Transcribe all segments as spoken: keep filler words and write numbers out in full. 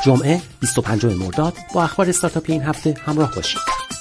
جمعه بیست و پنجم مرداد با اخبار استارتاپی این هفته همراه باشید.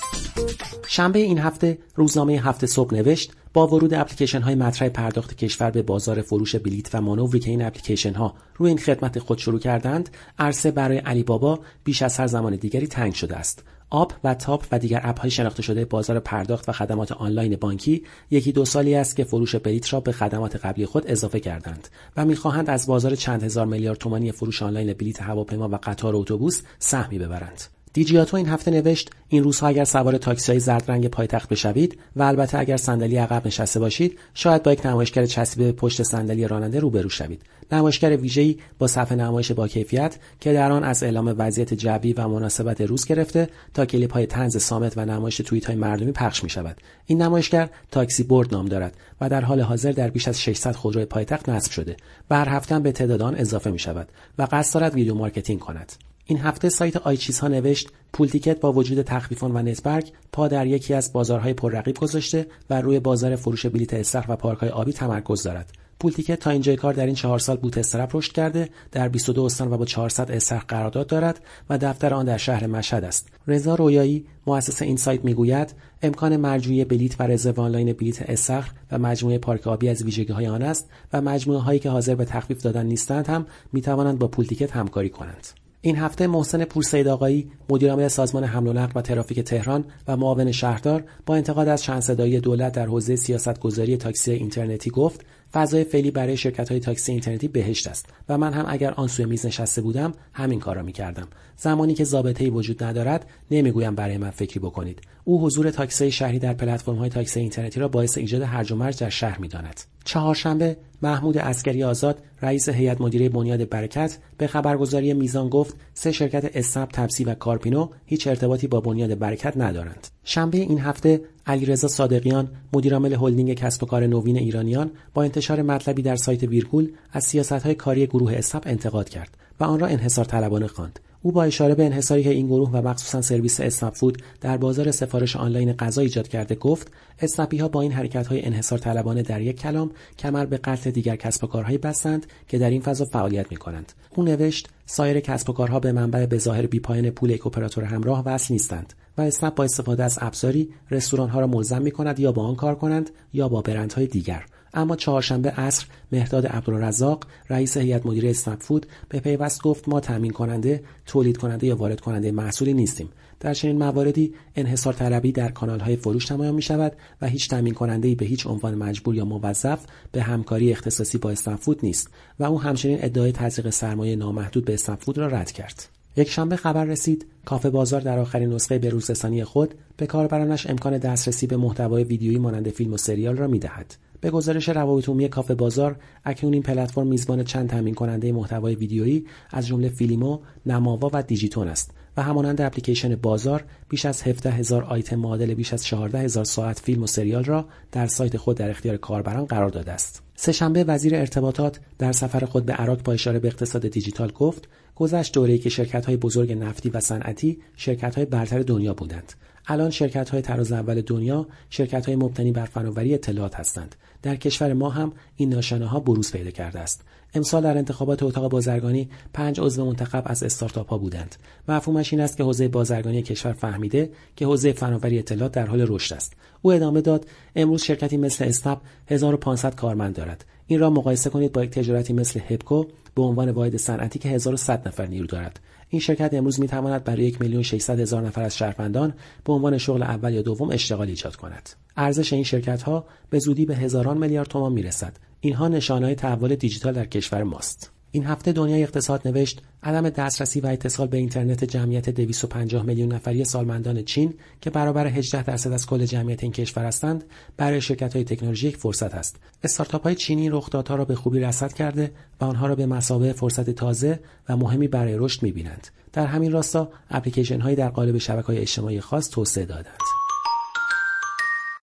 شنبه این هفته روزنامه هفته صبح نوشت با ورود اپلیکیشن های مطرح پرداخت کشور به بازار فروش بلیت و مانوری که این اپلیکیشن ها روی این خدمت خود شروع کردند، عرصه برای علی بابا بیش از هر زمان دیگری تنگ شده است. آپ و تاپ و دیگر اپ های شناخته شده بازار پرداخت و خدمات آنلاین بانکی یکی دو سالی است که فروش بلیت را به خدمات قبلی خود اضافه کردند و می‌خواهند از بازار چند هزار میلیارد تومانی فروش آنلاین بلیت هواپیما و قطار اتوبوس سهمی ببرند. دیجیاتو این هفته نوشت این روزها اگر سوار تاکسی‌های زرد رنگ پایتخت بشوید و البته اگر صندلی عقب نشسته باشید، شاید با یک نمایشگر چسبیده به پشت صندلی راننده روبرو شوید. نمایشگر ویژه‌ای با صفحه نمایش با کیفیت که در آن از اعلام وضعیت جوی و مناسبت روز گرفته تا کلیپ‌های طنز صامت و نمایش توییت‌های مردمی پخش می‌شود. این نمایشگر تاکسی برد نام دارد و در حال حاضر در بیش از ششصد خودروی پایتخت نصب شده و هر هفته هم به تعداد آن اضافه می‌شود و قصد دارد ویدیو مارکتینگ کند. این هفته سایت آیچیزها نوشت پول تیکت با وجود تخفیفان و نتبرگ پا در یکی از بازارهای پررقیب گذاشته و روی بازار فروش بلیت استخر و پارک‌های آبی تمرکز دارد. پول تیکت تا اینجای کار در این چهار سال بوت استرپ رشد کرده، در بیست و دو استان و با چهارصد استخر قرارداد دارد و دفتر آن در شهر مشهد است. رضا رویایی مؤسس این سایت میگوید امکان مرجوعی بلیت و رزرو آنلاین بلیت استخر و مجموعه پارک آبی از ویژگی‌های آن است و مجموعه‌هایی که حاضر به تخفیف دادن نیستند هم می‌توانند با پول تیکت همکاری کنند. این هفته محسن پورسید آقایی مدیرعامل سازمان حمل و نقل و ترافیک تهران و معاون شهردار با انتقاد از چند صدایی دولت در حوزه سیاست‌گذاری تاکسی اینترنتی گفت فضای فعلی برای شرکت‌های تاکسی اینترنتی بهشت است و من هم اگر آن سوی میز نشسته بودم همین کارا می‌کردم. زمانی که ضابطه‌ای وجود ندارد نمیگویم برای من فکری بکنید. او حضور تاکسی شهری در پلتفرم‌های تاکسی اینترنتی را باعث ایجاد هرج و مرج در شهر می‌داند. چهارشنبه محمود عسکری آزاد رئیس هیئت مدیره بنیاد برکت به خبرگزاری میزان گفت سه شرکت اسنپ، تپسی و کارپینو هیچ ارتباطی با بنیاد برکت ندارند. شنبه این هفته علیرضا صادقیان مدیرعامل هلدینگ کسب و کار نوین ایرانیان با انتشار مطلبی در سایت ویرگول از سیاست‌های کاری گروه اسنپ انتقاد کرد و آن را انحصار طلبانه خواند. او با اشاره به انحصاری که این گروه و مخصوصا سرویس اسنپ فود در بازار سفارش آنلاین غذا ایجاد کرده گفت اسنپی‌ها با این حرکت‌های انحصار طلبانه در یک کلام کمر به قتل دیگر کسب و کارهایی بستند که در این فضا فعالیت می‌کنند. او نوشت سایر کسب و کارها به منبع بظاهر بی‌پایان پول یک اپراتور همراه وصل نیستند و اسنپ با استفاده از ابزاری رستوران‌ها را ملزم می‌کند یا با آن کار کنند یا با برندهای دیگر. اما چهارشنبه عصر مهرداد عبدالرزاق رئیس هیئت مدیره اسنپ فود به پیوست گفت ما تامین کننده، تولید کننده یا وارد کننده محصولی نیستیم. در چنین مواردی انحصار طلبی در کانال‌های فروش نمایان می‌شود و هیچ تامین کننده‌ای به هیچ عنوان مجبور یا موظف به همکاری اختصاصی با اسنپ فود نیست و او همچنین ادعای تزریق سرمایه نامحدود به اسنپ فود را رد کرد. یک شنبه خبر رسید کافه بازار در آخرین نسخه به‌روزرسانی خود به کاربرانش امکان دسترسی به محتوای ویدیویی مانند فیلم و سریال را می‌دهد. به گزارش روابط عمومی کافه بازار اکنون این پلتفرم میزبان چند تامین کننده محتوای ویدیویی از جمله فیلیمو، نماوا و دیجیتون است و همانند اپلیکیشن بازار بیش از هفده هزار آیتم معادل بیش از چهارده هزار ساعت فیلم و سریال را در سایت خود در اختیار کاربران قرار داده است. سه‌شنبه وزیر ارتباطات در سفر خود به عراق با اشاره به اقتصاد دیجیتال گفت گذشت دوره‌ای که شرکت‌های بزرگ نفتی و صنعتی شرکت‌های برتر دنیا بودند. الان شرکت‌های طراز اول دنیا شرکت‌های مبتنی بر فناوری اطلاعات هستند. در کشور ما هم این نشانه‌ها بروز پیدا کرده است. امسال در انتخابات اتاق بازرگانی پنج عضو منتخب از استارتاپ‌ها بودند. مفهومش این است که حوزه بازرگانی کشور فهمیده که حوزه فناوری اطلاعات در حال رشد است. او ادامه داد امروز شرکتی مثل اسنپ هزار و پانصد کارمند دارد. این را مقایسه کنید با یک تجارتی مثل هپکو به عنوان واحد صنعتی که هزار و صد نفر نیرو دارد. این شرکت امروز می‌تواند برای یک میلیون و ششصد هزار نفر از شهروندان به عنوان شغل اول یا دوم اشتغال ایجاد کند. ارزش این شرکت‌ها به زودی به هزاران میلیارد تومان میرسد. اینها نشانه‌های تحول دیجیتال در کشور ماست. این هفته دنیای اقتصاد نوشت عدم دسترسی و اتصال به اینترنت جمعیت دویست و پنجاه میلیون نفری سالمندان چین که برابر هجده درصد از کل جمعیت این کشور هستند برای شرکت‌های تکنولوژی یک فرصت است. استارتاپ‌های چینی رخدادها را به خوبی رصد کرده و آنها را به مثابه فرصت تازه و مهمی برای رشد می‌بینند. در همین راستا اپلیکیشن‌هایی در قالب شبکه‌های اجتماعی خاص توسعه دادند.